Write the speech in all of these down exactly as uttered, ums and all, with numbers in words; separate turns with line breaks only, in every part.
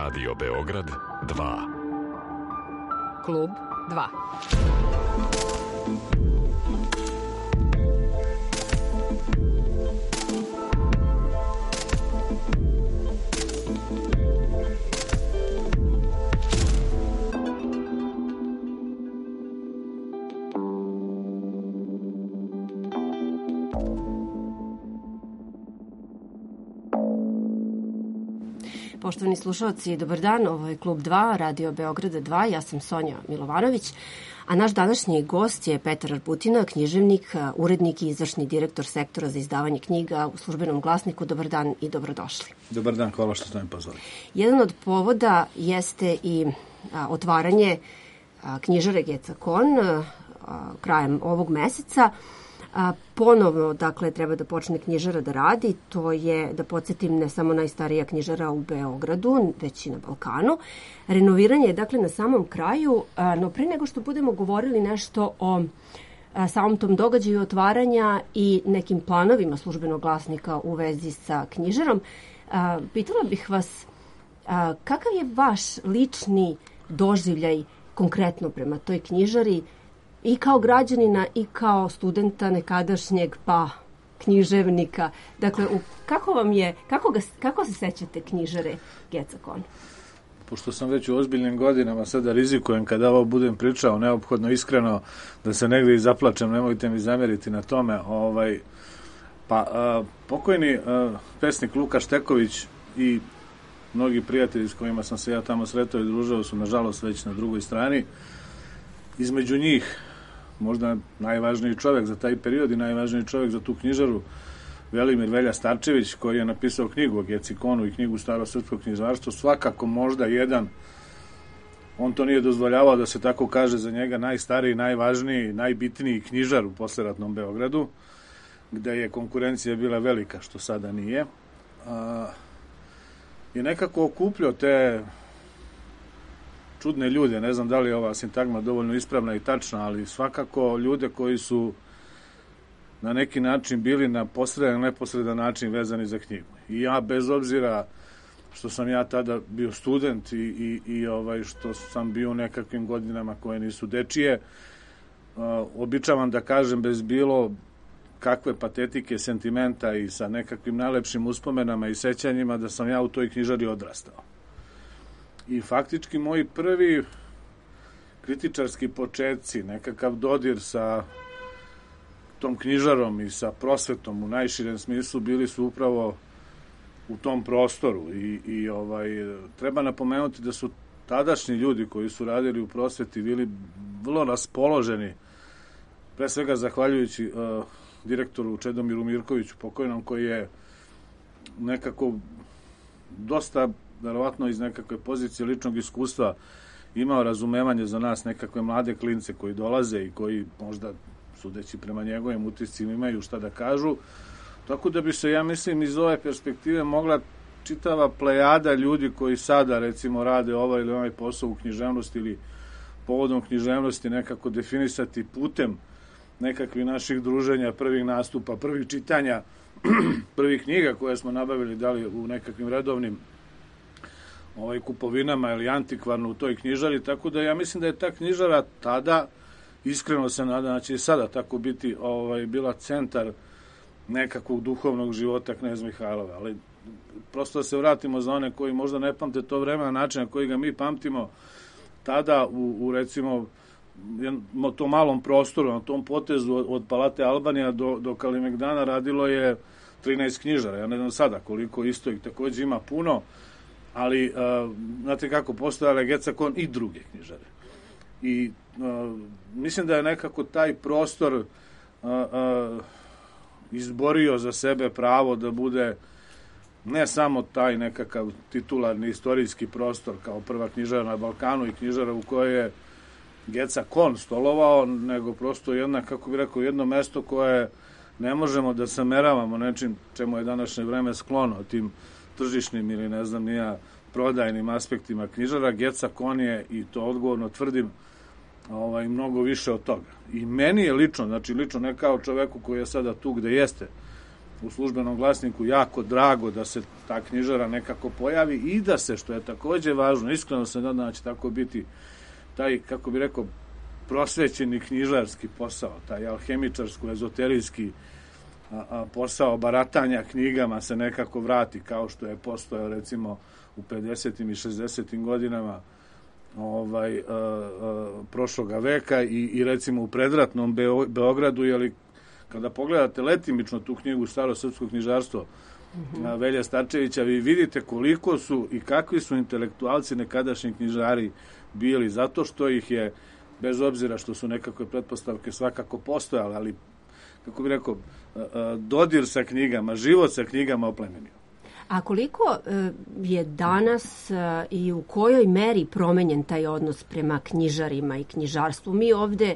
Radio Beograd dva.
Klub dva. Poštovani slušalci, dobar dan, ovo je Klub dva, Radio Beograda dva, ja sam Sonja Milovanović, a naš današnji gost je Petar Arbutina, književnik, urednik i izvršni direktor sektora za izdavanje knjiga u Službenom glasniku. Dobar dan i dobrodošli.
Dobar dan, hvala što ste mi pozvali.
Jedan od povoda jeste i a, otvaranje a, knjižare Gecakon a, krajem ovog meseca. A, ponovno, dakle, treba da počne knjižara da radi. To je, da podsjetim, ne samo najstarija knjižara u Beogradu, već i na Balkanu. Renoviranje je, dakle, na samom kraju, a, no pre nego što budemo govorili nešto o a, samom tom događaju otvaranja i nekim planovima Službenog glasnika u vezi sa knjižarom, a, pitala bih vas a, kakav je vaš lični doživljaj konkretno prema toj knjižari, i kao građanina i kao studenta nekadašnjeg, pa književnika. Dakle, u, kako vam je, kako, ga, kako se sećate knjižare Gecakon?
Pošto sam već u ozbiljnim godinama, sada rizikujem kada ovo budem pričao, neophodno iskreno, da se negdje i zaplačem, nemojte mi zamjeriti na tome. Ovaj, pa, a, pokojni a, pesnik Luka Šteković i mnogi prijatelji s kojima sam se ja tamo sretao i družao su, nažalost, već na drugoj strani. Između njih, možda najvažniji čovjek za taj period i najvažniji čovjek za tu knjižaru, Velimir Velja Starčević, koji je napisao knjigu o Gecikonu i knjigu Staro srpsko knjižarstvo, svakako možda jedan, on to nije dozvoljavao da se tako kaže za njega, najstariji, najvažniji, najbitniji knjižar u posleratnom Beogradu, gde je konkurencija bila velika, što sada nije, a, je nekako okupljao te čudne ljude, ne znam da li je ova sintagma dovoljno ispravna i tačna, ali svakako ljude koji su na neki način bili na posredan, neposredan način vezani za knjigu. I ja, bez obzira što sam ja tada bio student i, i, i ovaj, što sam bio u nekakvim godinama koje nisu dečije, uh, običavam da kažem bez bilo kakve patetike, sentimenta i sa nekakvim najlepšim uspomenama i sećanjima da sam ja u toj knjižari odrastao. I faktički moji prvi kritičarski početci, nekakav dodir sa tom knjižarom i sa prosvetom u najširem smislu bili su upravo u tom prostoru. I, i ovaj, treba napomenuti da su tadašnji ljudi koji su radili u prosveti bili vrlo raspoloženi, pre svega zahvaljujući uh, direktoru Čedomiru Mirkoviću, pokojnom, koji je nekako dosta, verovatno iz nekakve pozicije ličnog iskustva, imao razumevanje za nas, nekakve mlade klince koji dolaze i koji možda, sudeći prema njegovim utiscima, imaju šta da kažu. Tako da bi se, ja mislim, iz ove perspektive mogla čitava plejada ljudi koji sada, recimo, rade ovaj ili ovaj posao u književnosti ili povodom književnosti nekako definisati putem nekakvih naših druženja, prvih nastupa, prvih čitanja, prvih knjiga koje smo nabavili, da li u nekakvim redovnim ovaj, kupovinama ili antikvarno u toj knjižari, tako da ja mislim da je ta knjižara tada, iskreno se nadam da će i sada tako biti, ovaj, bila centar nekakvog duhovnog života Knez Mihajlova, ali prosto da se vratimo za one koji možda ne pamte to vreme na način na koji ga mi pamtimo, tada u, u recimo u tom malom prostoru, na tom potezu od, od Palate Albanija do, do Kalimegdana radilo je trinaest knjižara. Ja ne znam sada koliko, isto ih takođe ima puno, ali uh, znate kako, postojale Gecakon i druge knjižare. I uh, mislim da je nekako taj prostor uh, uh, izborio za sebe pravo da bude ne samo taj nekakav titularni istorijski prostor kao prva knjižara na Balkanu i knjižara u kojoj je Gecakon stolovao, nego prosto jedna, kako bih rekao, jedno mesto koje ne možemo da sameravamo nečim čemu je današnje vreme sklono, tim tržišnim ili ne znam nija prodajnim aspektima knjižara. Gecakon je, i to odgovorno tvrdim, ovaj, mnogo više od toga. I meni je lično, znači lično ne kao čoveku koji je sada tu gde jeste, u Službenom glasniku jako drago da se ta knjižara nekako pojavi i da se, što je takođe važno, iskreno se nadam da će tako biti, taj, kako bi rekao, prosvećeni knjižarski posao, taj alhemičarsko-ezoterijski a, a, posao baratanja knjigama se nekako vrati, kao što je postojao recimo u pedesetim i šezdesetim godinama ovaj, a, a, prošloga veka i, i recimo u predratnom Beo, Beogradu, jeli, kada pogledate letimično tu knjigu Staro srpsko knjižarstvo mm-hmm. Velje Starčevića, vi vidite koliko su i kakvi su intelektualci nekadašnji knjižari bili, zato što ih je, bez obzira što su nekakve pretpostavke svakako postojale, ali, kako bih rekao, dodir sa knjigama, život sa knjigama oplemenio.
A koliko je danas i u kojoj meri promenjen taj odnos prema knjižarima i knjižarstvu? Mi ovde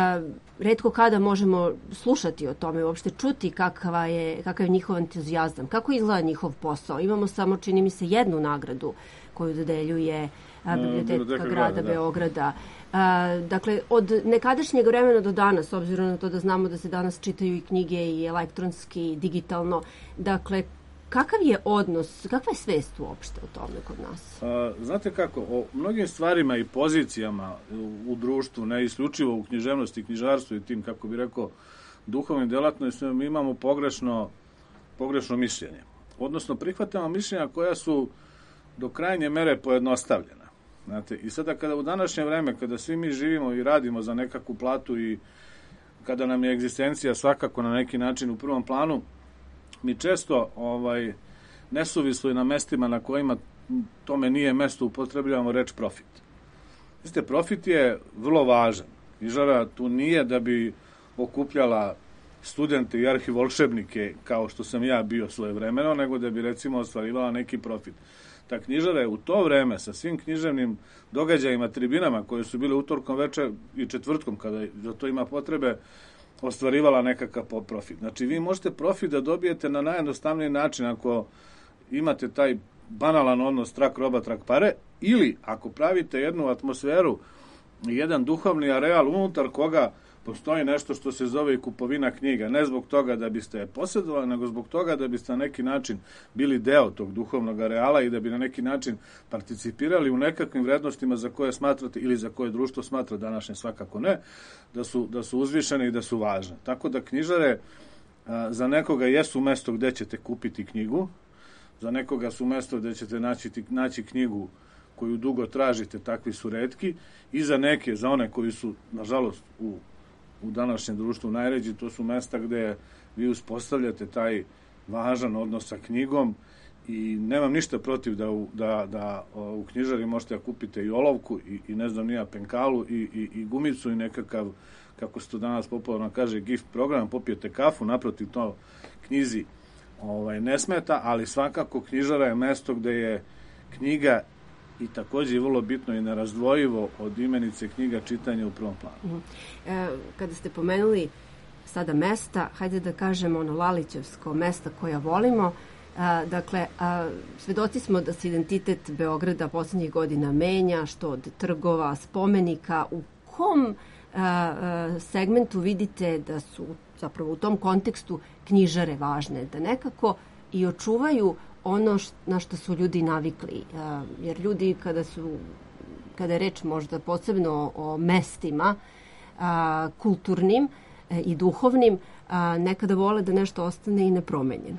retko kada možemo slušati o tome, uopšte čuti kakva je, kakav je njihov entuzijazam, kako izgleda njihov posao. Imamo samo, čini mi se, jednu nagradu koju dodeljuje Biblioteka grada Beograda. A, dakle, od nekadašnjeg vremena do danas, obzirom na to da znamo da se danas čitaju i knjige i elektronski i digitalno, dakle, kakav je odnos, kakva je svest uopšte o tome kod nas?
A, znate kako, o mnogim stvarima i pozicijama u, u društvu, ne isključivo u književnosti i knjižarstvu i tim, kako bi rekao, duhovnim delatnostima, mi imamo pogrešno, pogrešno mišljenje. Odnosno, prihvatamo mišljenja koja su do krajnje mere pojednostavljena. Znate, i sada kada u današnje vreme, kada svi mi živimo i radimo za nekakvu platu i kada nam je egzistencija svakako na neki način u prvom planu, mi često ovaj, nesuvislo i na mestima na kojima tome nije mesto upotrebljavamo reč profit. Znate, profit je vrlo važan. Knjižara tu nije da bi okupljala studente i arhivolšebnike kao što sam ja bio svojevremeno, nego da bi recimo ostvarivala neki profit. Ta knjižara je u to vreme sa svim književnim događajima, tribinama koje su bile utorkom veče i četvrtkom, kada za to ima potrebe, ostvarivala nekakav profit. Znači, vi možete profit da dobijete na najjednostavniji način ako imate taj banalan odnos trak roba, trak pare, ili ako pravite jednu atmosferu, jedan duhovni areal unutar koga postoji nešto što se zove i kupovina knjiga. Ne zbog toga da biste je posjedovali, nego zbog toga da biste na neki način bili deo tog duhovnog areala i da bi na neki način participirali u nekakvim vrednostima za koje smatrate ili za koje društvo smatra, današnje svakako ne, da su, da su uzvišene i da su važne. Tako da knjižare a, za nekoga jesu mesto gde ćete kupiti knjigu, za nekoga su mesto gde ćete naći, naći knjigu koju dugo tražite, takvi su retki, i za neke, za one koji su, nažalost, u u današnjem društvu najređi, to su mesta gde vi uspostavljate taj važan odnos sa knjigom i nemam ništa protiv da u, da, da, u knjižari možete da kupite i olovku i, i ne znam nija penkalu i, i, i gumicu i nekakav, kako se to danas popularno kaže, gift program, popijete kafu, naprotiv to knjizi ovaj, ne smeta, ali svakako knjižara je mesto gde je knjiga i takođe je vrlo bitno i nerazdvojivo od imenice knjiga čitanja u prvom planu.
Mm. E, kada ste pomenuli sada mesta, hajde da kažemo ono Lalićevsko mesta koja volimo, a, dakle, a, svedoci smo da se identitet Beograda poslednjih godina menja, što od trgova, spomenika, u kom a, a, segmentu vidite da su zapravo u tom kontekstu knjižare važne, da nekako i očuvaju ono š, na što su ljudi navikli. A, jer ljudi kada su, kada je reč možda posebno o, o mestima a, kulturnim a, i duhovnim, a, nekada vole da nešto ostane i nepromenjeno.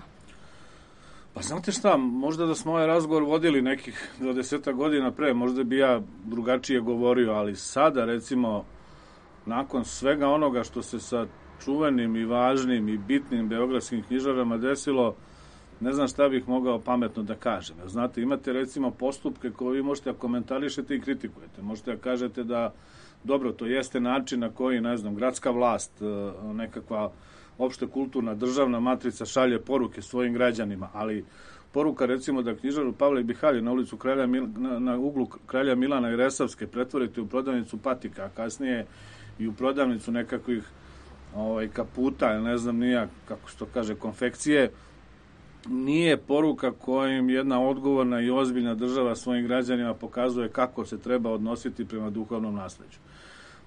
Pa znate šta, možda da smo ovaj razgovor vodili nekih dvadeset godina pre, možda bi ja drugačije govorio, ali sada recimo nakon svega onoga što se sa čuvenim i važnim i bitnim beogradskim knjižarama desilo, ne znam šta bih mogao pametno da kažem. Znate, imate recimo postupke koje vi možete da komentarišete i kritikujete. Možete da kažete da, dobro, to jeste način na koji, ne znam, gradska vlast, nekakva opšte kulturna državna matrica šalje poruke svojim građanima, ali poruka recimo da knjižaru Pavle Bihalje na ulicu Kralja Mil, na, na uglu Kralja Milana i Resavske pretvorite u prodavnicu patika, a kasnije i u prodavnicu nekakvih ovaj, kaputa, ne znam nija, kako se to kaže, konfekcije, nije poruka kojim jedna odgovorna i ozbiljna država svojim građanima pokazuje kako se treba odnositi prema duhovnom nasleđu.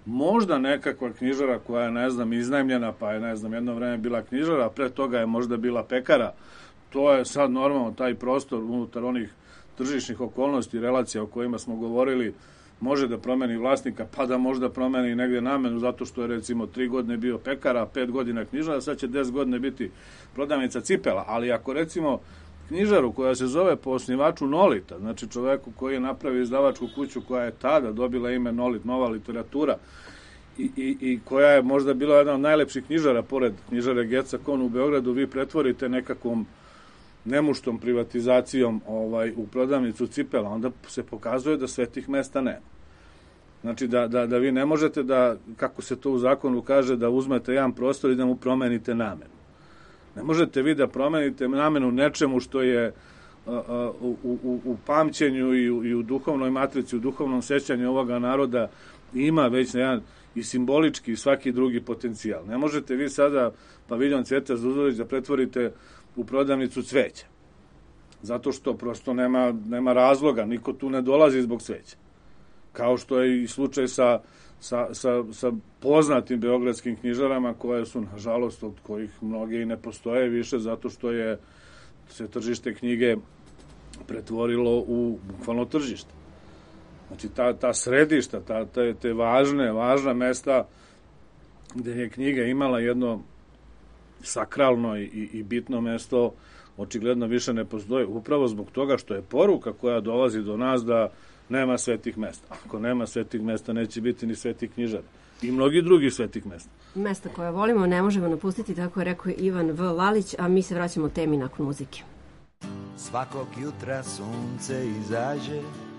Možda nekakva knjižara koja je, ne znam, iznajmljena, pa je, ne znam, jedno vreme bila knjižara, a pre toga je možda bila pekara. To je sad normalno taj prostor unutar onih tržišnih okolnosti i relacija o kojima smo govorili, može da promeni vlasnika, pa da možda promeni negdje namenu, zato što je recimo tri godine bio pekara, pet godina knjižara, sad će deset godine biti prodavnica cipela. Ali ako recimo knjižaru koja se zove po osnivaču Nolita, znači čoveku koji je napravio izdavačku kuću koja je tada dobila ime Nolit, nova literatura, i, i, i koja je možda bila jedna od najlepših knjižara, pored knjižare Geca Kon u Beogradu, vi pretvorite nekakvom nemuštom privatizacijom ovaj, u prodavnicu cipela, onda se pokazuje da sve tih mesta nema. Znači da, da, da vi ne možete da, kako se to u zakonu kaže, da uzmete jedan prostor i da mu promenite namenu. Ne možete vi da promenite namenu nečemu što je uh, uh, u, u, u pamćenju i u, i u duhovnoj matrici, u duhovnom sećanju ovoga naroda ima već jedan i simbolički i svaki drugi potencijal. Ne možete vi sada paviljon Cvijeta Zuzorić da pretvorite u prodavnicu cveća. Zato što prosto nema, nema razloga, niko tu ne dolazi zbog cveća. Kao što je i slučaj sa, sa, sa, sa poznatim beogradskim knjižarama koje su, nažalost, od kojih mnoge i ne postoje više, zato što je se tržište knjige pretvorilo u bukvalno tržište. Znači, ta, ta središta, ta, te, te važne, važna mesta gde je knjiga imala jedno sakralno i, i bitno mesto, očigledno više ne postoji, upravo zbog toga što je poruka koja dolazi do nas da nema svetih mesta. Ako nema svetih mesta, neće biti ni svetih knjižara. I mnogi drugi svetih mesta.
Mesta koja volimo ne možemo napustiti, tako je rekao Ivan V. Lalić, a mi se vraćamo temi nakon muzike.
Svakog jutra sunce izađe,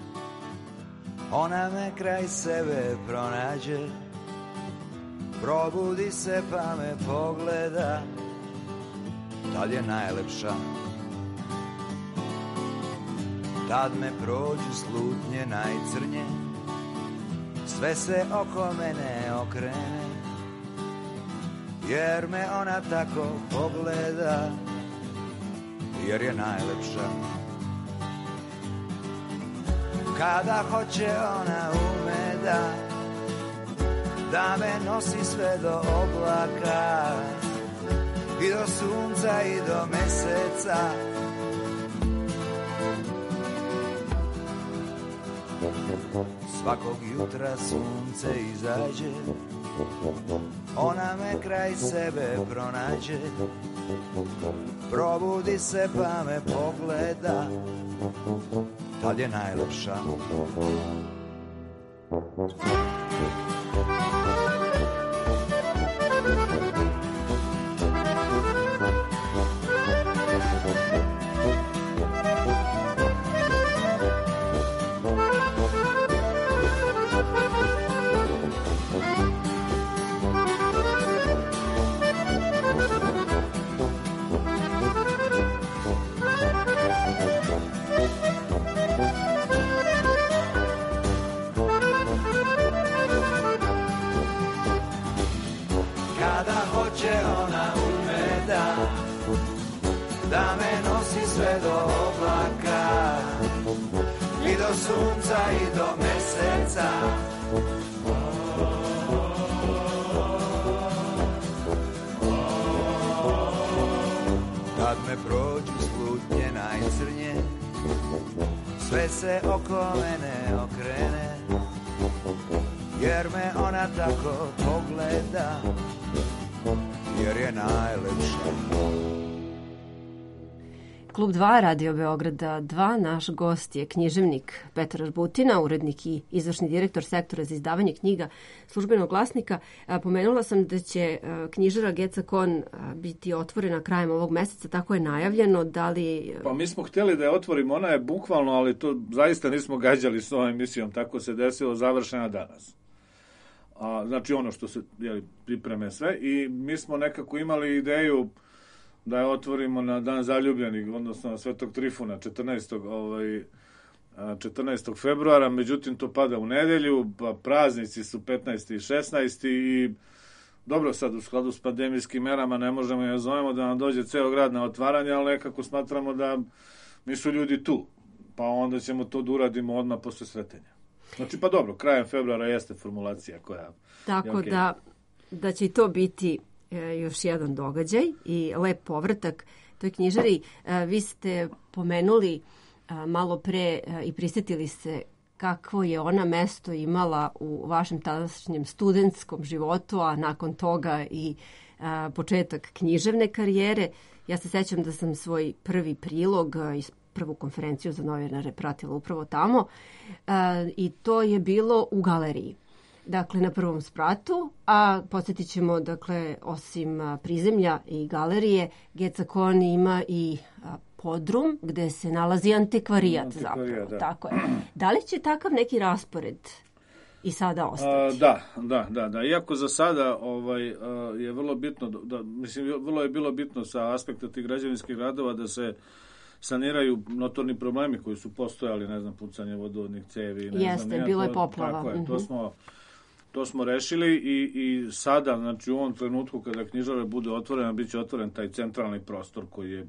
ona me kraj sebe pronađe, probudi se pa me pogleda, tad je najlepša. Tad me prođu slutnje najcrnje, sve se oko mene okrene, jer me ona tako pogleda, jer je najlepša. Kada hoće ona ume da, da me nosi sve do oblaka, i do sunca i do meseca. Svakog jutra sunce izađe, ona me kraj sebe pronađe, probudi se pa me pogleda, tad je najlepša. Da me nosi sve do oblaka, i do sunca i do meseca. Kad me prođu slutnje najcrnje, sve se oko mene okrene, jer me ona tako pogleda, jer je najlepša.
Klub dva, Radio Beograda dva, naš gost je književnik Petar Arbutina, urednik i izvršni direktor sektora za izdavanje knjiga Službenog glasnika. Pomenula sam da će knjižara Geca Kon biti otvorena krajem ovog meseca, tako je najavljeno. Da li...
Pa mi smo htjeli da je otvorimo, ona je bukvalno, ali to zaista nismo gađali s ovom emisijom, tako se desilo, završena danas. A, znači ono što se jeli, pripreme sve, i mi smo nekako imali ideju da je otvorimo na Dan zaljubljenih, odnosno na Svetog Trifuna, četrnaestog Ovaj, četrnaestog februara, međutim to pada u nedelju, pa praznici su petnaesti i šesnaesti i dobro, sad u skladu s pandemijskim merama ne možemo i ne zovemo da nam dođe ceo grad na otvaranje, ali nekako smatramo da mi su ljudi tu, pa onda ćemo to da uradimo odmah posle sretenja. Znači, pa dobro, krajem februara jeste formulacija koja...
Tako
okay.
da, da će to biti e, još jedan događaj i lep povratak toj knjižari. E, vi ste pomenuli e, malo pre e, i prisjetili se kakvo je ona mesto imala u vašem tadašnjem studentskom životu, a nakon toga i a, početak književne karijere. Ja se sećam da sam svoj prvi prilog i prvu konferenciju za novinare pratila upravo tamo a, i to je bilo u galeriji. Dakle, na prvom spratu, a podsjetit ćemo, dakle, osim a, prizemlja i galerije, Gecakon ima i a, podrum gde se nalazi antikvarijat,
antikvarijat
zapravo.
Da.
Tako je. Da li će takav neki raspored i sada ostati?
A, da, da, da, da. Iako za sada ovaj, a, je vrlo bitno, da, mislim, vrlo je bilo bitno sa aspekta tih građevinskih radova da se saniraju notorni problemi koji su postojali, ne znam, pucanje vodovodnih cevi. Ne
Jeste,
znam,
bilo
to,
je poplava.
Tako je,
mm-hmm.
to smo... To smo rešili i, i sada, znači u ovom trenutku kada knjižara bude otvorena, bit će otvoren taj centralni prostor koji je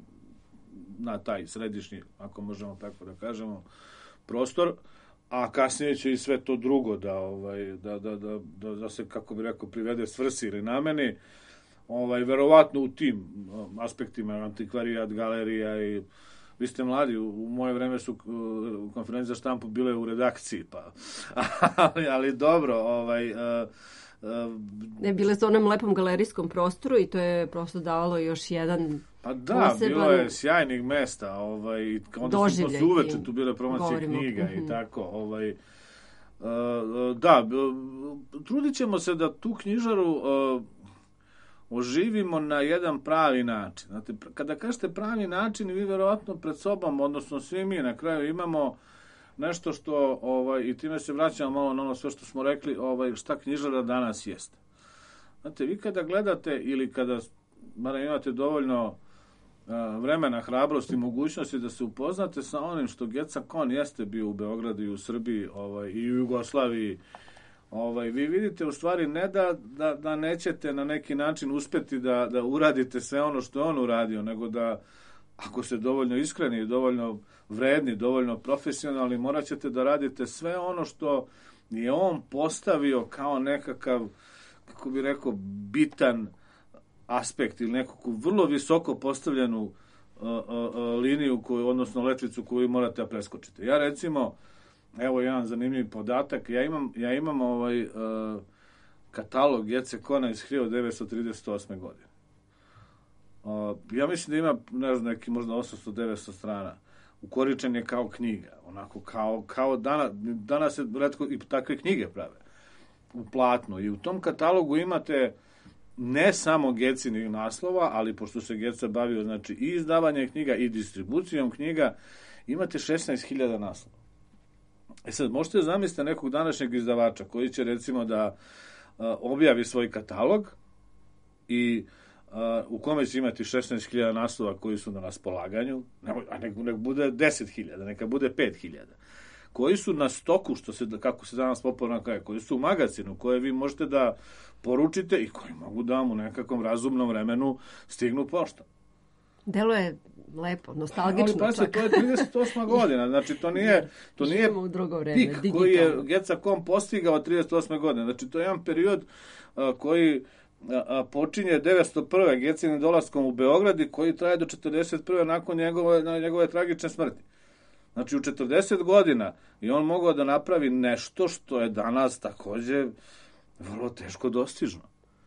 na taj središnji, ako možemo tako da kažemo, prostor, a kasnije će i sve to drugo da, ovaj, da, da, da, da, da se, kako bi rekao, privede svrsi ili nameni. Ovaj, verovatno u tim aspektima, antikvarijat, galerija i vi ste mladi, u, u moje vreme su uh, konferencije za štampu bile u redakciji, pa ali, ali dobro, ovaj... Uh, uh,
ne, bile su u onom lepom galerijskom prostoru i to je prosto davalo još jedan
pa da,
poseban...
bilo je sjajnih mesta, ovaj, onda su posle uveče tu bile promocije knjiga mm-hmm. i tako, ovaj... Uh, da, trudit ćemo se da tu knjižaru uh, oživimo na jedan pravi način. Znate, kada kažete pravi način, vi verovatno pred sobom, odnosno svi mi na kraju imamo nešto što, ovaj, i time se vraćamo malo na ono sve što smo rekli, ovaj, šta knjižara danas jeste. Znate, vi kada gledate ili kada barem imate dovoljno uh, vremena, hrabrosti i mogućnosti da se upoznate sa onim što Gecakon jeste bio u Beogradu i u Srbiji ovaj, i u Jugoslaviji, Ovaj, vi vidite u stvari ne da, da, da nećete na neki način uspeti da, da uradite sve ono što je on uradio, nego da ako ste dovoljno iskreni, dovoljno vredni, dovoljno profesionalni, morat ćete da radite sve ono što je on postavio kao nekakav, kako bi rekao, bitan aspekt ili nekakvu vrlo visoko postavljenu uh, uh, uh, liniju, koju, odnosno letvicu koju morate da preskočite. Ja recimo, evo jedan zanimljiv podatak. Ja imam, ja imam ovaj uh, katalog Gecakona iz hiljadu devetsto trideset osme. godine. Uh, ja mislim da ima, ne znam, neki možda osamsto devetsto strana. Ukoričen je kao knjiga. Onako, kao, kao dana, danas se retko i takve knjige prave. U platnu. I u tom katalogu imate ne samo Gecinih naslova, ali pošto se Geca bavio, znači, i izdavanje knjiga i distribucijom knjiga, imate šesnaest hiljada naslova. E sad, možete zamisliti nekog današnjeg izdavača koji će recimo da uh, objavi svoj katalog i uh, u kome će imati šesnaest hiljada naslova koji su na raspolaganju, a nek, nek bude deset hiljada, neka bude pet hiljada, koji su na stoku, što se, kako se danas popularno kaže, koji su u magazinu, koje vi možete da poručite i koji mogu da vam u nekakvom razumnom vremenu stignu poštom.
Delo je lepo, nostalgično.
Ali pa se, to je trideset osma godina, znači to nije, to nije
u drugo vreme,
pik
digitalno.
Koji je Gecakon postigao trideset osme. godine. Znači to je jedan period a, koji a, a, počinje devetsto prve. Gecinim dolaskom u Beograd i koji traje do četrdeset prve. nakon njegove, njegove tragične smrti. Znači u četrdeset godina i on mogao da napravi nešto što je danas takođe vrlo teško dostižno.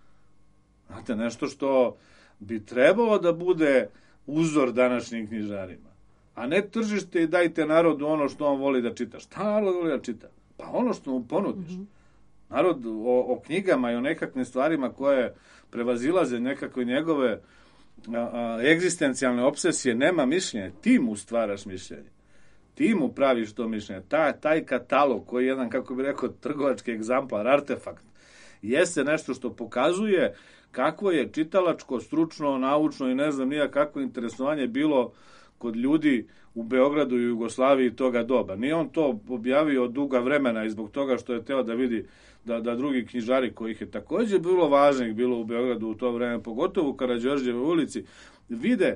Znate, nešto što bi trebalo da bude uzor današnjim knjižarima. A ne tržište i dajte narodu ono što on voli da čita. Šta narod voli da čita? Pa ono što mu ponudiš. Mm-hmm. Narod o, o knjigama i o nekakvim stvarima koje prevazilaze nekakve njegove a, a, egzistencijalne obsesije nema mišljenja. Ti mu stvaraš mišljenje. Ti mu praviš to mišljenje. Ta, taj katalog koji je jedan, kako bi rekao, trgovački egzamplar, artefakt, jeste nešto što pokazuje kakvo je čitalačko, stručno, naučno i ne znam nija kakvo interesovanje bilo kod ljudi u Beogradu i Jugoslaviji toga doba. Nije on to objavio od duga vremena i zbog toga što je teo da vidi da, da drugi knjižari kojih je takođe bilo važnih bilo u Beogradu u to vreme, pogotovo u Karađorđevoj ulici, vide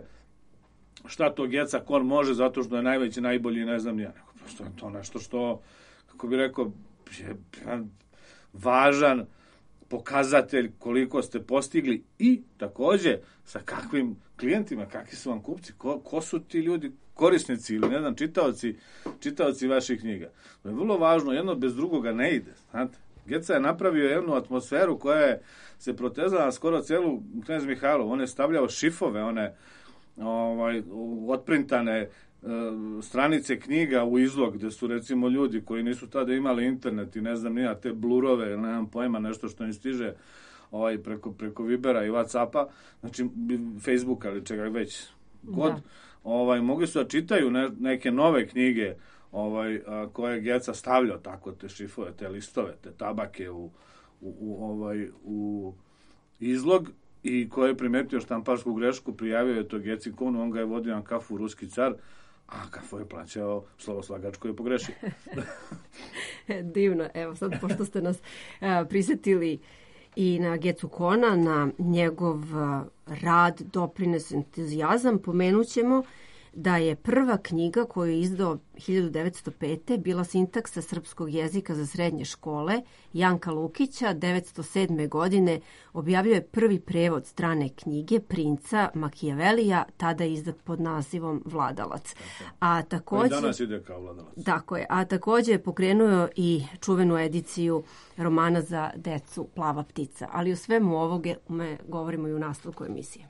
šta to Gecakon može zato što je najveći, najbolji i ne znam nija. Prosto je to nešto što, kako bi rekao, je važan pokazatelj koliko ste postigli i takođe sa kakvim klijentima, kakvi su vam kupci, ko, ko su ti ljudi, korisnici ili ne znam, čitaoci, čitaoci vaših knjiga. To je vrlo važno, jedno bez drugoga ne ide, znate. Geca je napravio jednu atmosferu koja je se protezala skoro celu Knez Mihajlov. On je stavljao šifove, one ovaj, otprintane uh, stranice knjiga u izlog, gde su recimo ljudi koji nisu tada imali internet i ne znam nija, te blurove, nemam pojma, nešto što im stiže ovaj, preko, preko Vibera i Whatsappa, znači Facebooka ili čega već god, ovaj, mogli su da čitaju ne, neke nove knjige ovaj, a, koje je Geca stavljao tako, te šifove, te listove, te tabake u, u, u, ovaj, u izlog i ko je primetio štamparsku grešku, prijavio je to Geci Konu, on ga je vodio na kafu Ruski car, a kafu je plaćao slovoslagač koji je pogrešio.
Divno, evo sad pošto ste nas a, prisetili i na Gecu Kona, na njegov a, rad, doprines, entuzijazam, pomenut ćemo da je prva knjiga koju je izdao hiljadu devetsto pete bila Sintaksa srpskog jezika za srednje škole Janka Lukića. devetsto sedme. godine objavio je prvi prevod strane knjige Princa Makijavelija, tada izdat pod nazivom Vladalac. A takođe,
danas ide kao Vladalac.
Tako je, a takođe je pokrenuo i čuvenu ediciju romana za decu Plava ptica. Ali o svemu ovoga govorimo i u nastavku emisije.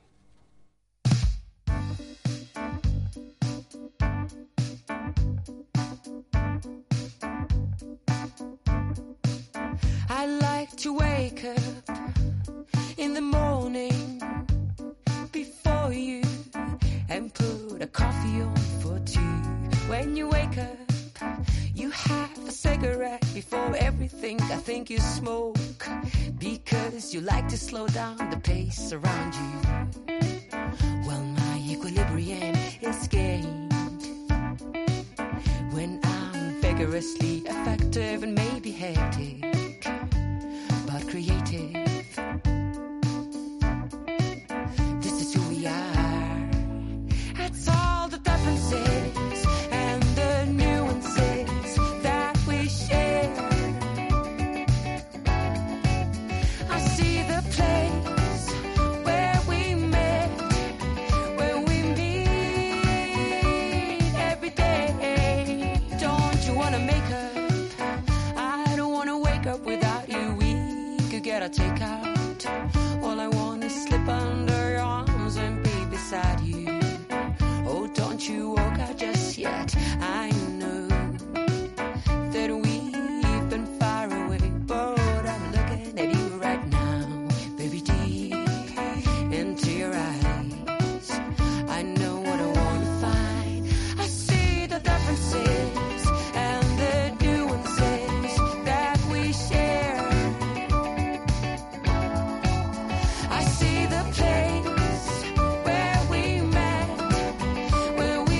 I like to wake up in the morning before you and put a coffee on for two. When you wake up, you have a cigarette before everything. I think you smoke because you like to slow down the pace around you. Well, my equilibrium is gained when I'm vigorously effective and maybe hectic, but creative. This is who we are. That's all the differences and the nuances that we share. I see the place where we met, where we meet every day. Don't you wanna make up? I don't wanna wake up without you. We could get a takeout. All I want is slip under your arms and be beside you. Oh, don't you walk out just yet. I know that we've been far away, but I'm looking at you right now, baby, deep into your eyes. I know what I want to find. I see the differences and the nuances that we share. I see the place where we met, where we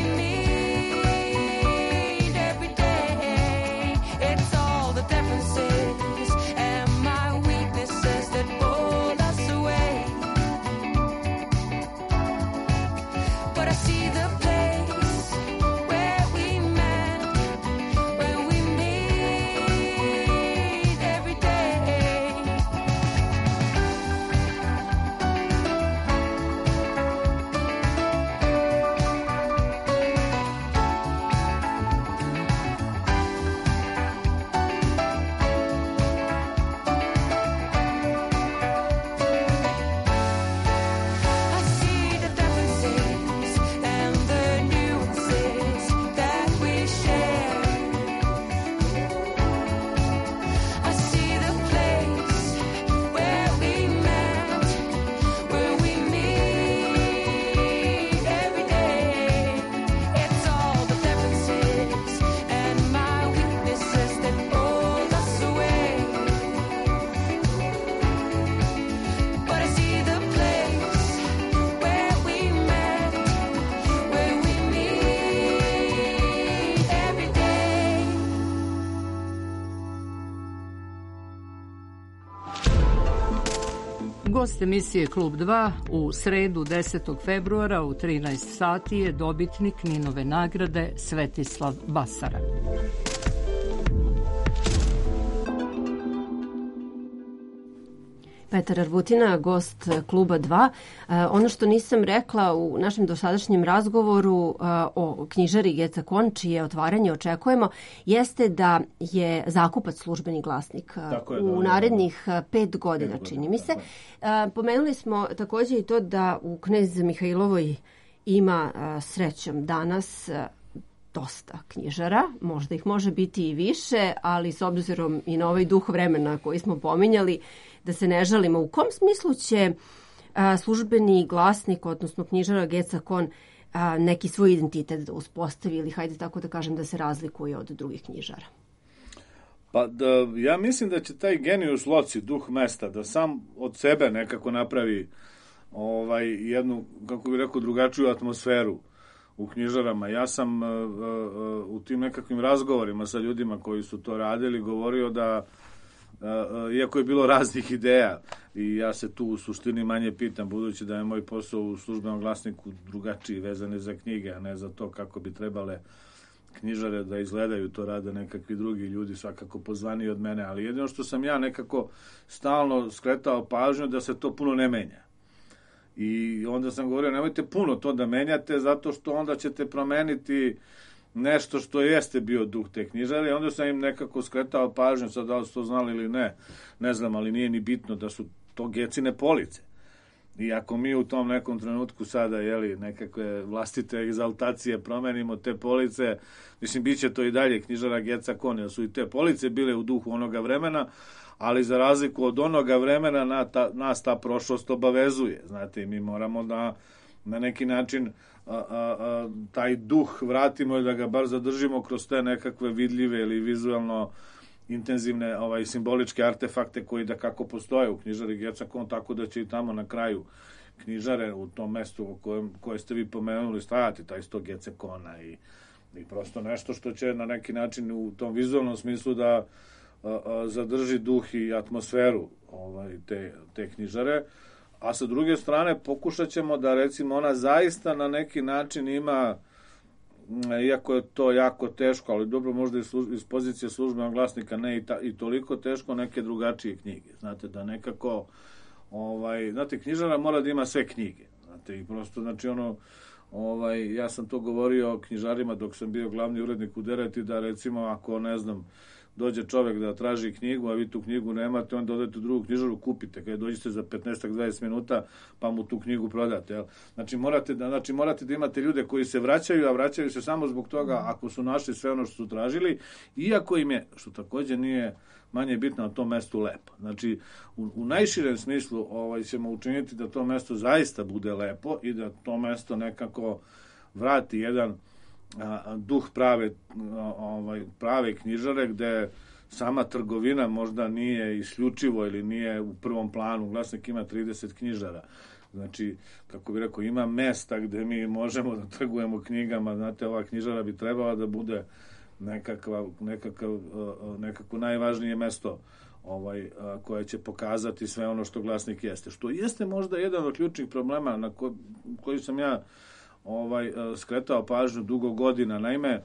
meet every day. It's all the differences and my weaknesses that pull us away. But I see the place where we met, where we meet every day. I see the differences and the nuances that we share. I see the place where we met, where we meet every day. It's all the differences and my weaknesses that pull us away. But I see the place where we met, where we meet every day.
Gost emisije Klub dva u sredu desetog februara u trinaest sati je dobitnik Ninove nagrade Svetislav Basara.
Petar Arbutina, gost Kluba dva. Ono što nisam rekla u našem dosadašnjem razgovoru o knjižari Geca Kon, čije otvaranje očekujemo, jeste da je zakupac Službeni glasnik je, u da, narednih da, da. pet godina, pet čini mi se. Da. Pomenuli smo takođe i to da u Knez Mihajlovoj ima srećom danas dosta knjižara, možda ih može biti i više, ali s obzirom i na ovaj duh vremena koji smo pominjali, da se ne žalimo. U kom smislu će a, Službeni glasnik, odnosno knjižara Geca Kon, a, neki svoj identitet da uspostavi ili, hajde tako da kažem, da se razlikuje od drugih knjižara?
Pa da, ja mislim da će taj genius loci, duh mesta, da sam od sebe nekako napravi ovaj, jednu, kako bih rekao, drugačiju atmosferu u knjižarama. Ja sam uh, uh, u tim nekakvim razgovorima sa ljudima koji su to radili govorio da Uh, iako je bilo raznih ideja i ja se tu u suštini manje pitam, budući da je moj posao u Službenom glasniku drugačiji, vezane za knjige, a ne za to kako bi trebale knjižare da izgledaju, to rade nekakvi drugi ljudi, svakako pozvaniji od mene, ali jedino što sam ja nekako stalno skretao pažnju da se to puno ne menja. I onda sam govorio, nemojte puno to da menjate, zato što onda ćete promeniti nešto što jeste bio duh te knjižare, i onda sam im nekako skretao pažnju, sad da li su to znali ili ne, ne znam, ali nije ni bitno da su to Gecine police. I ako mi u tom nekom trenutku sada, jeli, nekakve vlastite egzaltacije promenimo te police, mislim, bit će to i dalje knjižara Geca Kon, jer su i te police bile u duhu onoga vremena, ali za razliku od onoga vremena na ta, nas ta prošlost obavezuje. Znate, mi moramo da na neki način a, a, a, taj duh vratimo i da ga bar zadržimo kroz te nekakve vidljive ili vizualno intenzivne ovaj, simboličke artefakte koji da kako postoje u knjižari Geca Kon, tako da će i tamo na kraju knjižare u tom mestu u kojem, koje ste vi pomenuli stajati taj sto Gece Kona i, i prosto nešto što će na neki način u tom vizualnom smislu da a, a, zadrži duh i atmosferu ovaj, te, te knjižare. A sa druge strane pokušat ćemo da recimo ona zaista na neki način ima, iako je to jako teško, ali dobro možda iz, iz pozicije Službenog glasnika ne i, ta, i toliko teško, neke drugačije knjige. Znate, da nekako, ovaj, znate, knjižara mora da ima sve knjige. Znate, i prosto, znači ono, ovaj, ja sam to govorio knjižarima dok sam bio glavni urednik u Dereti, da recimo ako, ne znam, dođe čovek da traži knjigu, a vi tu knjigu nemate, onda odete u drugu knjižaru, kupite, kada dođete za petnaest do dvadeset minuta, pa mu tu knjigu prodate. Jel? Znači, morate da, znači, morate da imate ljude koji se vraćaju, a vraćaju se samo zbog toga ako su našli sve ono što su tražili, iako im je, što takođe nije manje bitno, na tom mestu lepo. Znači, u, u najširem smislu ovaj, ćemo učiniti da to mesto zaista bude lepo i da to mesto nekako vrati jedan a, duh prave, a, ovaj, prave knjižare, gde sama trgovina možda nije isključivo ili nije u prvom planu. Glasnik ima trideset knjižara. Znači, kako bih rekao, ima mesta gde mi možemo da trgujemo knjigama. Znate, ova knjižara bi trebala da bude nekakav, nekakav, nekako najvažnije mesto ovaj, koje će pokazati sve ono što Glasnik jeste. Što jeste možda jedan od ključnih problema na ko, koji sam ja ovaj, skretao pažnju dugo godina. Naime,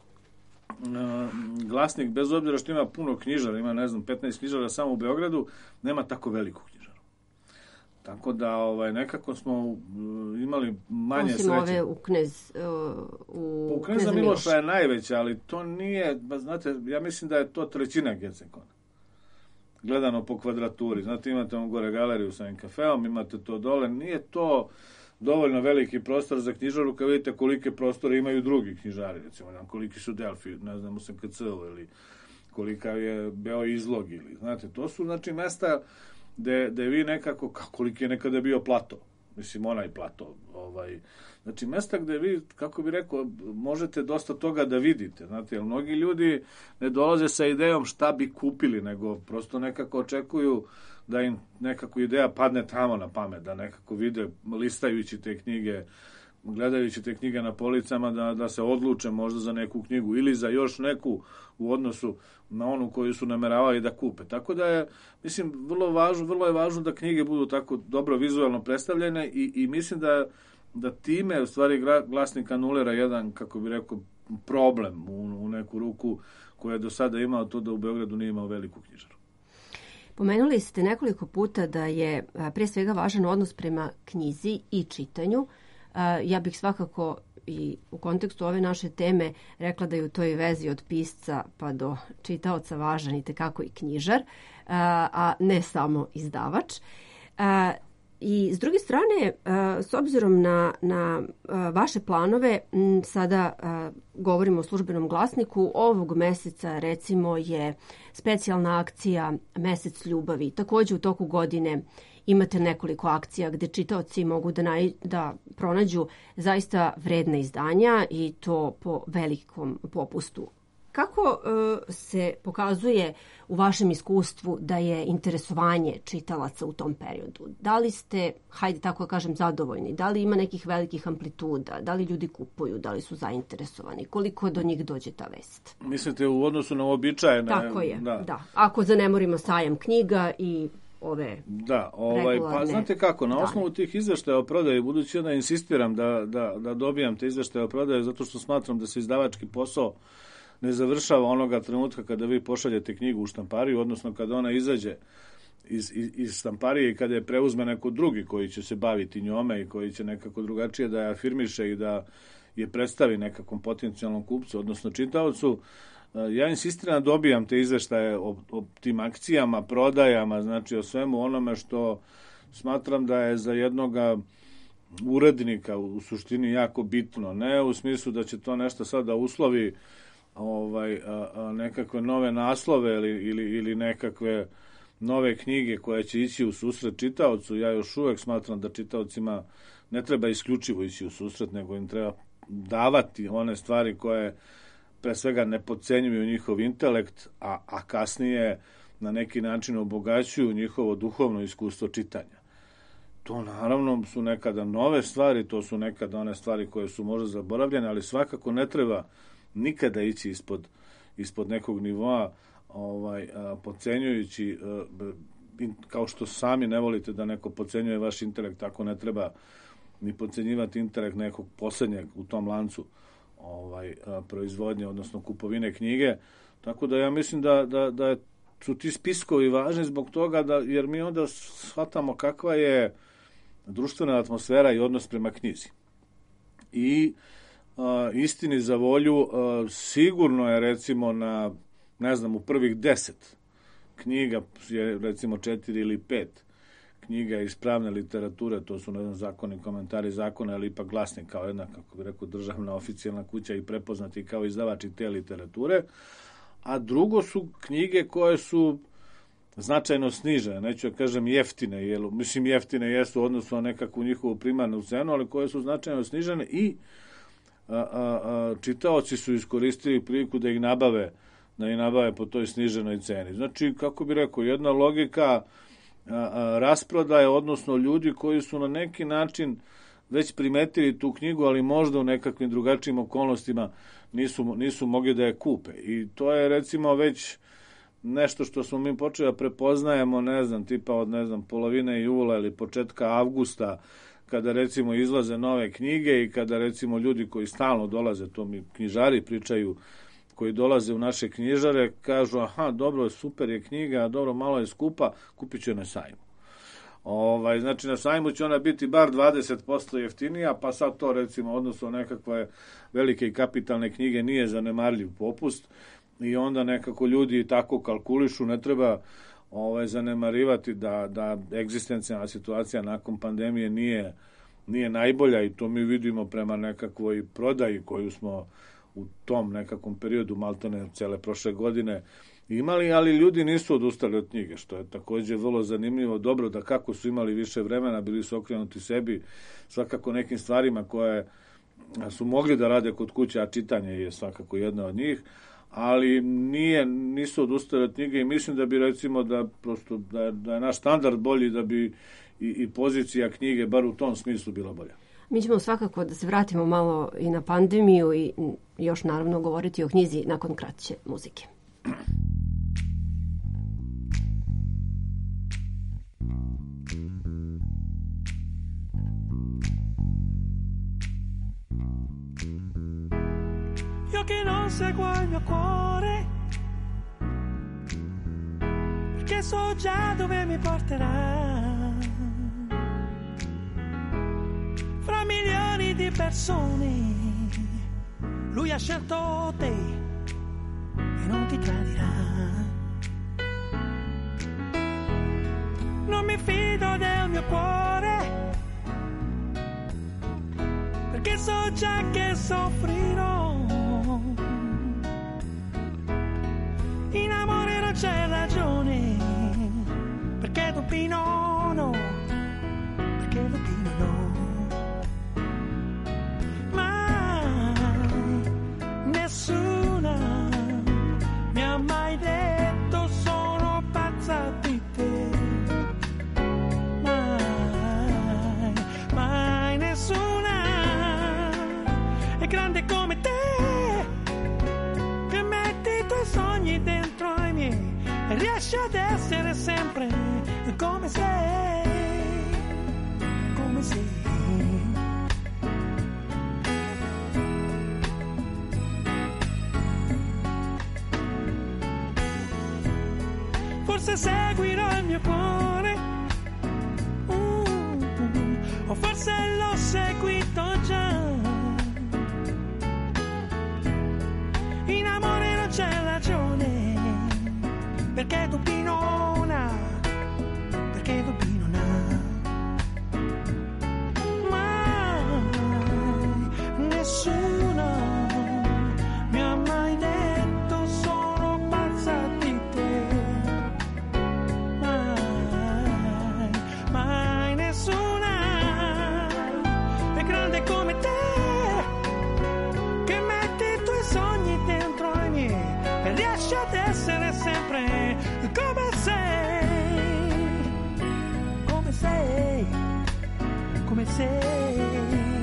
Glasnik, bez obzira što ima puno knjižara, ima, ne znam, petnaest knjižara samo u Beogradu, nema tako veliku knjižaru. Tako da ovaj, nekako smo imali manje
Osim
sreće.
Osim ove u Knez... U,
u Kneza Miloša je najveća, ali to nije, ba, znate, ja mislim da je to trećina Gece Kona. Gledano po kvadraturi. Znate, imate on gore galeriju sa kafeom, imate to dole. Nije to dovoljno veliki prostor za knjižaru, kad vidite kolike prostore imaju drugi knjižari. Recimo, koliki su Delfi, ne znam, u S K C ili kolika je Beo Izlog. Ili, znate, to su, znači, mesta gde, gde vi nekako, koliki je nekada bio plato, mislim onaj plato, ovaj, znači mesta gde vi, kako bi rekao, možete dosta toga da vidite, znate, jer mnogi ljudi ne dolaze sa idejom šta bi kupili, nego prosto nekako očekuju da im nekako ideja padne tamo na pamet, da nekako vide, listajući te knjige, gledajući te knjige na policama, da, da se odluče možda za neku knjigu ili za još neku u odnosu na onu koju su nameravali da kupe. Tako da je, mislim, vrlo važno, vrlo je važno da knjige budu tako dobro vizualno predstavljene i, i mislim da, da time u stvari Glasnik anulira jedan, kako bi rekao, problem u, u neku ruku koja je do sada imao to da u Beogradu nije imao veliku knjižaru.
Pomenuli ste nekoliko puta da je a, prije svega važan odnos prema knjizi i čitanju. A, ja bih svakako i u kontekstu ove naše teme rekla da je u toj vezi od pisca pa do čitaoca važan i tekako i knjižar, a, a ne samo izdavač. A, I s druge strane, s obzirom na, na vaše planove, sada govorimo o Službenom glasniku, ovog meseca recimo je specijalna akcija Mesec ljubavi. Takođe u toku godine imate nekoliko akcija gde čitaoci mogu da, naj, da pronađu zaista vredna izdanja i to po velikom popustu. Kako uh, se pokazuje u vašem iskustvu da je interesovanje čitalaca u tom periodu? Da li ste, hajde tako da kažem, zadovoljni? Da li ima nekih velikih amplituda? Da li ljudi kupuju? Da li su zainteresovani? Koliko do njih dođe ta vest?
Mislite u odnosu na uobičajene?
Tako je, da. da. Ako zanemorimo sajam knjiga i ove
da, ovaj, regularne... Pa znate kako, na osnovu da. tih izveštaja o prodaji, budući da insistiram da, da, da dobijam te izveštaje o prodaji, zato što smatram da se izdavački posao ne završava onoga trenutka kada vi pošaljete knjigu u štampariju, odnosno kada ona izađe iz, iz, iz štamparije i kada je preuzme neko drugi koji će se baviti njome i koji će nekako drugačije da je afirmiše i da je predstavi nekakvom potencijalnom kupcu, odnosno čitaocu. Ja insistiram da dobijam te izveštaje o, o tim akcijama, prodajama, znači o svemu onome što smatram da je za jednoga urednika u suštini jako bitno. Ne u smislu da će to nešto sad da uslovi ovaj a, a, nekakve nove naslove ili, ili, ili nekakve nove knjige koje će ići u susret čitaocu. Ja još uvek smatram da čitaocima ne treba isključivo ići u susret, nego im treba davati one stvari koje pre svega ne podcenjuju njihov intelekt, a, a kasnije na neki način obogaćuju njihovo duhovno iskustvo čitanja. To naravno su nekada nove stvari, to su nekada one stvari koje su možda zaboravljene, ali svakako ne treba nikada ići ispod, ispod nekog nivoa ovaj, a, podcenjujući, a, in, kao što sami ne volite da neko podcenjuje vaš intelekt, tako ne treba ni podcenjivati intelekt nekog poslednjeg u tom lancu ovaj, a, proizvodnje, odnosno kupovine knjige. Tako da ja mislim da, da, da su ti spiskovi važni zbog toga, da, jer mi onda shvatamo kakva je društvena atmosfera i odnos prema knjizi. I a, istini za volju, a, sigurno je recimo na, ne znam, u prvih deset knjiga je recimo četiri ili pet knjiga iz pravne literature, to su, ne znam, zakoni, komentari zakona, ali ipak Glasnik kao jedna, kako bih rekao, državna oficijalna kuća i prepoznati kao izdavači te literature, a drugo su knjige koje su značajno snižene, neću da kažem jeftine, jer, mislim jeftine jesu u odnosu na nekakvu njihovu primarnu cenu, ali koje su značajno snižene i a, a, a, čitaoci su iskoristili priliku da ih nabave, da ih nabave po toj sniženoj ceni. Znači, kako bih rekao, jedna logika a, a, rasprodaje, odnosno ljudi koji su na neki način već primetili tu knjigu, ali možda u nekakvim drugačijim okolnostima nisu, nisu mogli da je kupe. I to je recimo već nešto što smo mi počeli da prepoznajemo, ne znam, tipa od, ne znam, polovine jula ili početka avgusta, kada recimo izlaze nove knjige i kada recimo ljudi koji stalno dolaze, to mi knjižari pričaju, koji dolaze u naše knjižare, kažu, aha, dobro, super je knjiga, dobro, malo je skupa, kupit ću je na sajmu. Ovaj, znači, na sajmu će ona biti bar dvadeset posto jeftinija, pa sad to, recimo, odnosno nekakve velike i kapitalne knjige nije zanemarljiv popust i onda nekako ljudi tako kalkulišu, ne treba ovaj, zanemarivati da, da egzistencijalna situacija nakon pandemije nije, nije najbolja i to mi vidimo prema nekakvoj prodaji koju smo u tom nekakvom periodu maltene cele prošle godine imali, ali ljudi nisu odustali od knjige, što je takođe vrlo zanimljivo. Dobro da kako su imali više vremena, bili su okrenuti sebi, svakako nekim stvarima koje su mogli da rade kod kuće, a čitanje je svakako jedna od njih, ali nije, nisu odustali od knjige i mislim da bi recimo da, prosto, da, je, da je naš standard bolji, da bi i, i pozicija knjige bar u tom smislu bila bolja.
Mi ćemo svakako da se vratimo malo i na pandemiju i još naravno govoriti o knjizi nakon kraće muzike.
Io che non seguo il mio cuore, perché
perché so già dove mi porterà. Fra milioni di persone lui ha scelto te e non ti tradirà. Non mi fido del mio cuore perché so già che soffrirò. In amore non c'è ragione perché tu Pino no, perché tu Pino no. Nessuna mi ha mai detto sono pazza di te. Mai, mai nessuna è grande come te, che metti i tuoi sogni dentro ai miei e riesci ad essere sempre come sei, come sei. Forse seguirò il mio cuore, uh, uh, o forse l'ho seguito già. In amore non c'è ragione, perché tu Pinona, perché tu Pinona. Mai nessuno mi ha mai detto sono pazza di te. Mai nessuna è grande come te, che metti i tuoi sogni dentro ai miei e riesci ad essere sempre come sei, come sei, come sei.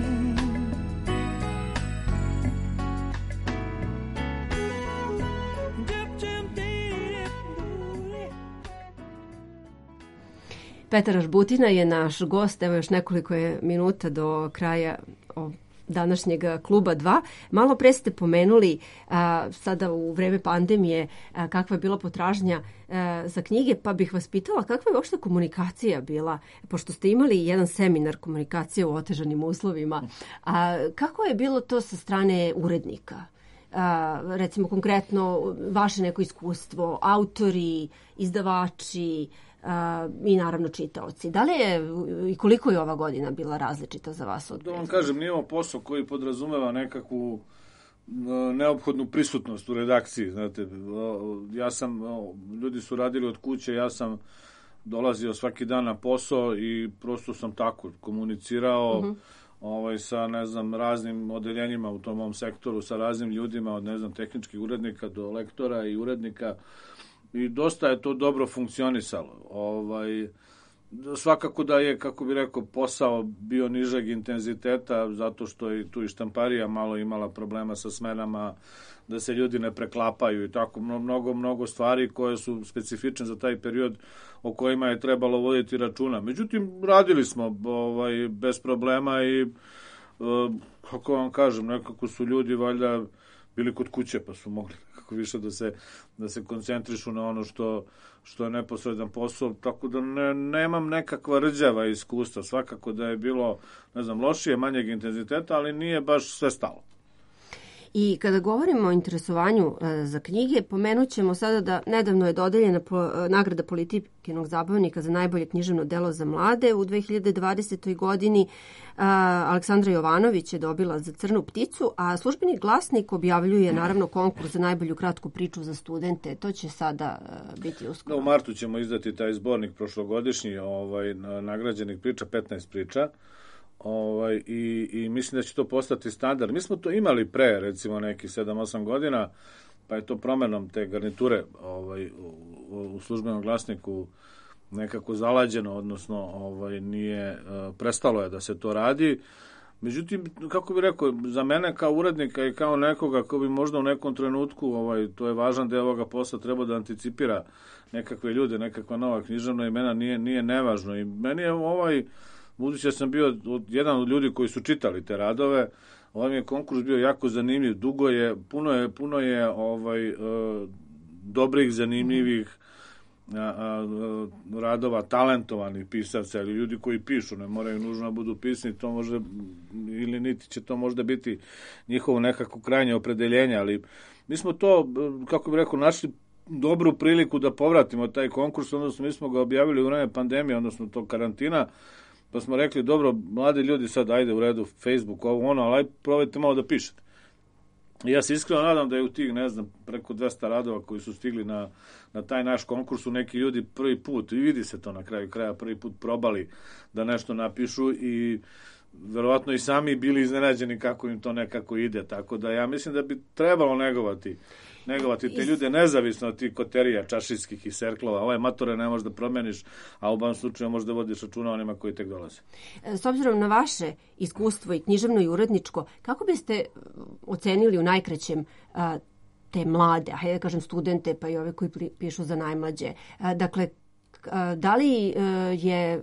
Petar Arbutina je naš gost, evo još nekoliko je minuta do kraja današnjeg kluba dva. Malo pre ste pomenuli a, sada u vreme pandemije a, kakva je bila potražnja a, za knjige, pa bih vas pitala kakva je uopšte komunikacija bila, pošto ste imali jedan seminar komunikacije u otežanim uslovima. A, kako je bilo to sa strane urednika? A, recimo konkretno vaše neko iskustvo, autori, izdavači, Uh, i naravno čitaoci. Da li je i koliko je ova godina bila različita za vas? Od
da vam kažem, nije ovo posao koji podrazumeva nekakvu uh, neophodnu prisutnost u redakciji. Znate, uh, ja sam, uh, ljudi su radili od kuće, ja sam dolazio svaki dan na posao i prosto sam tako komunicirao uh-huh. ovaj, sa, ne znam, raznim odeljenjima u tom mom sektoru, sa raznim ljudima, od, ne znam, tehničkih urednika do lektora i urednika. I dosta je to dobro funkcionisalo. Ovaj, svakako da je, kako bi rekao, posao bio nižeg intenziteta, zato što je tu i štamparija malo imala problema sa smenama, da se ljudi ne preklapaju i tako mnogo, mnogo stvari koje su specifične za taj period o kojima je trebalo voditi računa. Međutim, radili smo ovaj, bez problema i, kako vam kažem, nekako su ljudi valjda bili kod kuće, pa su mogli kako više da se, da se koncentrišu na ono što, što je neposredan posao, tako da ne, nemam nekakva rđava iskustva. Svakako da je bilo, ne znam, lošije, manjeg intenziteta, ali nije baš sve stalo.
I kada govorimo o interesovanju e, za knjige, pomenut ćemo sada da nedavno je dodeljena po, e, nagrada Politikinog zabavnika za najbolje književno delo za mlade. U dve hiljade dvadesetoj godini e, Aleksandra Jovanović je dobila za Crnu pticu, a Službeni glasnik objavljuje naravno konkurs za najbolju kratku priču za studente. To će sada e, biti uskoro.
Da, u martu ćemo izdati taj zbornik prošlogodišnji, ovaj, nagrađenih priča, petnaest priča. Ovaj, i, i mislim da će to postati standard. Mi smo to imali pre, recimo, neki sedam osam godina, pa je to promenom te garniture ovaj, u, u Službenom glasniku nekako zalađeno, odnosno ovaj, nije, uh, prestalo je da se to radi. Međutim, kako bih rekao, za mene kao urednika i kao nekoga ko bi možda u nekom trenutku, ovaj, to je važan deo ovoga posla, treba da anticipira nekakve ljude, nekakva nova književna imena, nije, nije nevažno. I meni je ovaj, budući da sam bio od, jedan od ljudi koji su čitali te radove, ovaj mi je konkurs bio jako zanimljiv, dugo je, puno je, puno je ovaj, e, dobrih, zanimljivih, a, a, radova talentovanih pisaca ili ljudi koji pišu, ne moraju nužno da budu pisani, to može, ili niti će to možda biti njihovo nekako krajnje opredeljenje, ali mi smo to, kako bih rekao, našli dobru priliku da povratimo taj konkurs, odnosno mi smo ga objavili u vreme pandemije, odnosno tog karantina, pa smo rekli, dobro, mladi ljudi sad, ajde u redu, Facebook, ovo ono, ali ajde, probajte malo da pišete. I ja se iskreno nadam da je u tih, ne znam, preko dvesta radova koji su stigli na, na taj naš konkurs, u neki ljudi prvi put, i vidi se to na kraju kraja, prvi put probali da nešto napišu i verovatno i sami bili iznenađeni kako im to nekako ide, tako da ja mislim da bi trebalo negovati negovati te ljude nezavisno od tih koterija čašijskih i serklova. Ove matore ne možeš da promeniš, a u ovom slučaju možeš da vodiš računa onima koji tek dolaze.
S obzirom na vaše iskustvo i književno i uredničko, kako biste ocenili u najkraćem te mlade, a hajde da kažem studente, pa i ove koji pišu za najmlađe? Dakle, da li je...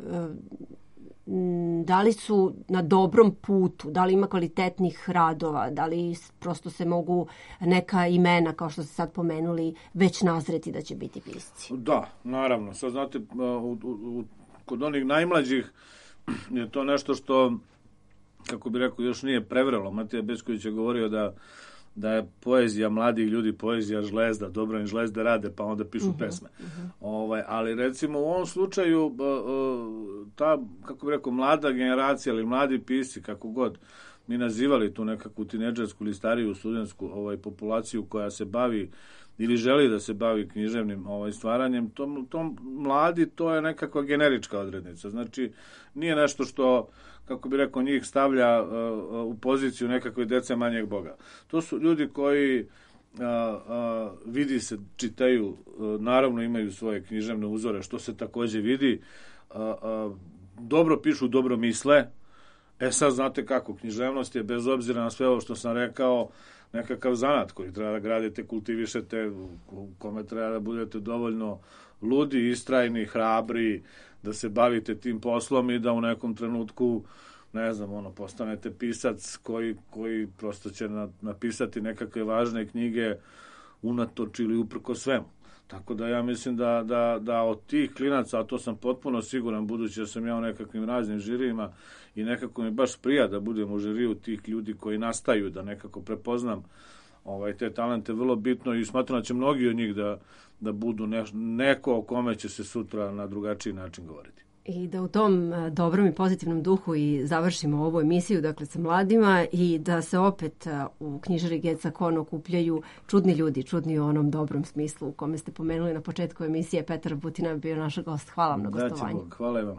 da li su na dobrom putu, da li ima kvalitetnih radova, da li prosto se mogu neka imena, kao što ste sad pomenuli, već nazreti da će biti pisci?
Da, naravno. Sad znate, u, u, kod onih najmlađih je to nešto što, kako bi rekao, još nije prevrelo. Matija Bećković je govorio da da je poezija mladih ljudi, poezija žlezda, dobro im žlezde rade, pa onda pišu uh-huh, pesme. Uh-huh. Ovaj, ali recimo u ovom slučaju ta, kako bih rekao, mlada generacija ili mladi pisci, kako god mi nazivali tu nekakvu tinejdžersku ili stariju studentsku ovaj, populaciju koja se bavi ili želi da se bavi književnim ovaj, stvaranjem, tom, tom mladi, to je nekakva generička odrednica. Znači, nije nešto što, kako bi rekao, njih stavlja uh, u poziciju nekakve dece manjeg Boga. To su ljudi koji uh, uh, vidi se, čitaju, uh, naravno imaju svoje književne uzore, što se takođe vidi, uh, uh, dobro pišu, dobro misle. E sad znate kako, književnost je, bez obzira na sve ovo što sam rekao, nekakav zanat koji treba da gradite, kultivišete, u kome treba da budete dovoljno ludi, istrajni, hrabri, da se bavite tim poslom i da u nekom trenutku, ne znam, ono, postanete pisac koji, koji prosto će na, napisati nekakve važne knjige unatoč ili uprko svemu. Tako da ja mislim da, da, da od tih klinaca, a to sam potpuno siguran, budući da sam ja u nekakvim raznim žirijima i nekako mi baš prija da budem u žiriju tih ljudi koji nastaju, da nekako prepoznam ovaj, te talente, vrlo bitno, i smatram da će mnogi od njih da, da budu ne, neko o kome će se sutra na drugačiji način govoriti.
I da u tom dobrom i pozitivnom duhu i završimo ovu emisiju, dakle, sa mladima, i da se opet u knjižari Geca Kon okupljaju čudni ljudi, čudni u onom dobrom smislu u kome ste pomenuli na početku emisije. Petar Butina je bio naš gost. Hvala vam na gostovanju.
Bog, hvala i vama.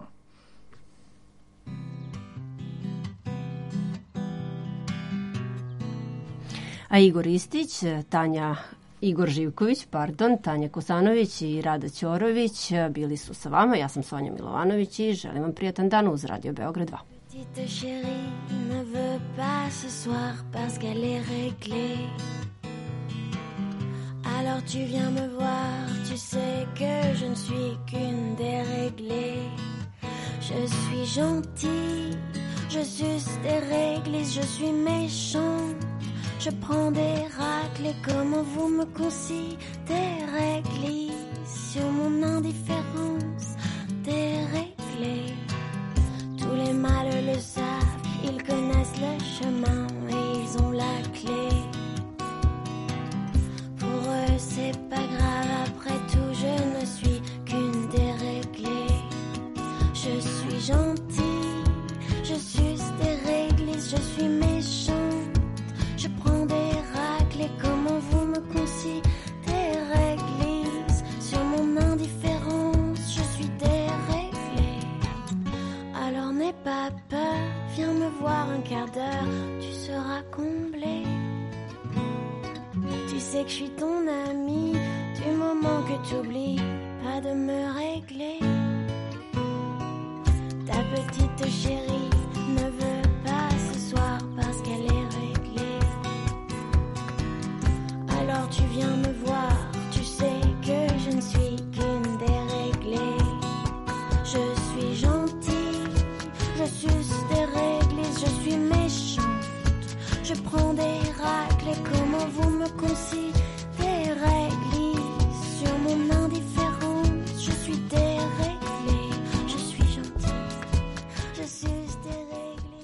A Igor Istić, Tanja Igor Živković, pardon, Tanja Kosanović i Rada Ćorović bili su sa vama. Ja sam Sonja Milovanović i želim vam prijatan dan uz Radio Beograd dva. Petite chérie ne veut pas ce soir parce qu'elle est réglée. Alors tu viens me voir, tu sais que je ne suis qu'une déréglée. Je suis gentille, je suce des réglisses, je suis méchante. Je prends des racles et comment vous me considérez, glisse sur mon indifférence déréglée. Tous les mâles le savent, ils connaissent le chemin et ils ont la clé. Pour eux c'est pas grave, après tout je ne suis qu'une déréglée. Je suis gentille, je suce des réglisses, je suis méchante. Je prends des racles et comment vous me considérez, glisse sur mon indifférence, je suis déréglée. Alors n'aie pas peur, viens me voir un quart d'heure, tu seras comblé. Tu sais que je suis ton amie, du moment que t'oublies pas de me régler. Ta petite chérie